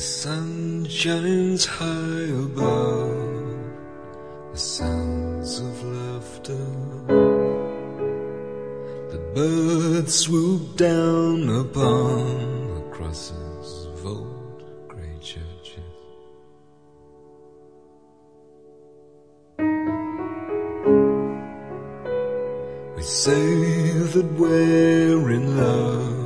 sun shines high above, the sounds of laughter. The birds swoop down upon the crosses of old grey churches. We say that we're in love,